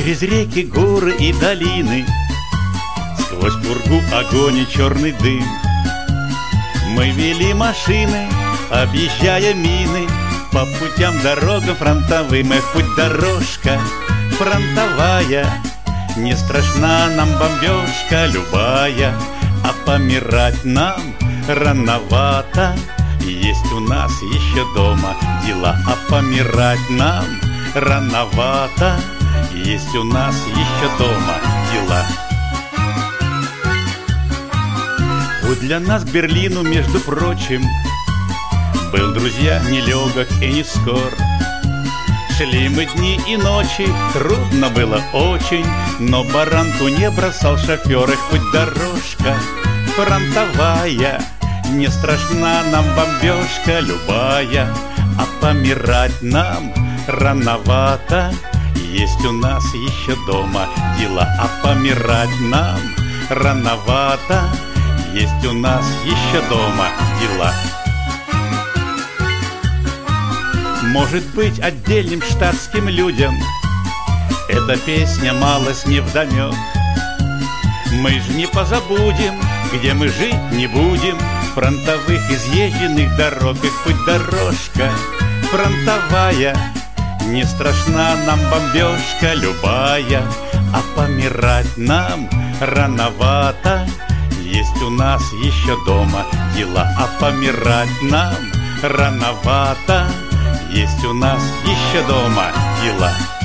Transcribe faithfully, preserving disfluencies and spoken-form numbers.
Через реки, горы и долины, сквозь пургу, огонь и черный дым, мы вели машины, объезжая мины, по путям, дорогам фронтовым. Эх, путь дорожка фронтовая, не страшна нам бомбежка любая, а помирать нам рановато. Есть у нас еще дома дела, а помирать нам рановато. Есть у нас еще дома дела. Путь для нас к Берлину, между прочим, был, друзья, нелегок и не скор. Шли мы дни и ночи, трудно было очень, но баранку не бросал шофер. Их путь дорожка фронтовая, не страшна нам бомбежка любая, а помирать нам рановато. Есть у нас еще дома дела, а помирать нам рановато. Есть у нас еще дома дела. Может быть, отдельным штатским людям эта песня малость невдомек. Мы ж не позабудем, где мы жить не будем, фронтовых изъезженных дорог. Их путь дорожка фронтовая, не страшна нам бомбежка любая, а помирать нам рановато. Есть у нас еще дома дела, а помирать нам рановато. Есть у нас еще дома дела.